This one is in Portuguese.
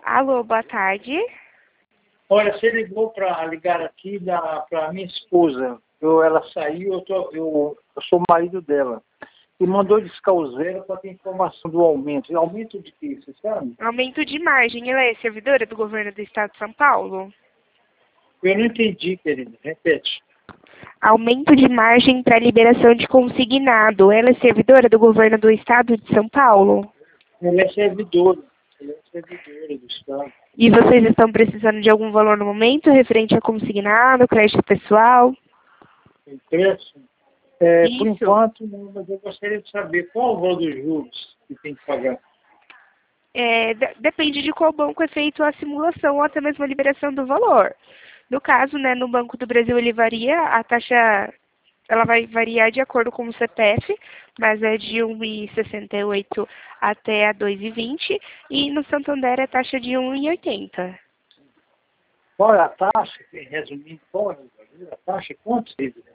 Alô, boa tarde. Olha, você ligou para ligar aqui para minha esposa. Ela saiu, eu sou o marido dela. E mandou descauseira para ter informação do aumento. E aumento de quê, você sabe? Aumento de margem. Ela é servidora do governo do estado de São Paulo? Eu não entendi, querida. Repete. Aumento de margem para liberação de consignado. Ela é servidora do governo do estado de São Paulo? Ela é servidora. Ela é servidora do Estado. E vocês estão precisando de algum valor no momento, referente a consignado, crédito pessoal? Tem preço? Por Isso. enquanto, não, mas eu gostaria de saber qual o valor dos juros que tem que pagar. Depende de qual banco é feito a simulação ou até mesmo a liberação do valor. No caso, né, no Banco do Brasil ele varia, a taxa ela vai variar de acordo com o CPF, mas é de 1,68 até a 2,20 e no Santander é taxa de 1,80. Qual é a taxa? Resumindo, qual é a taxa? Quanto?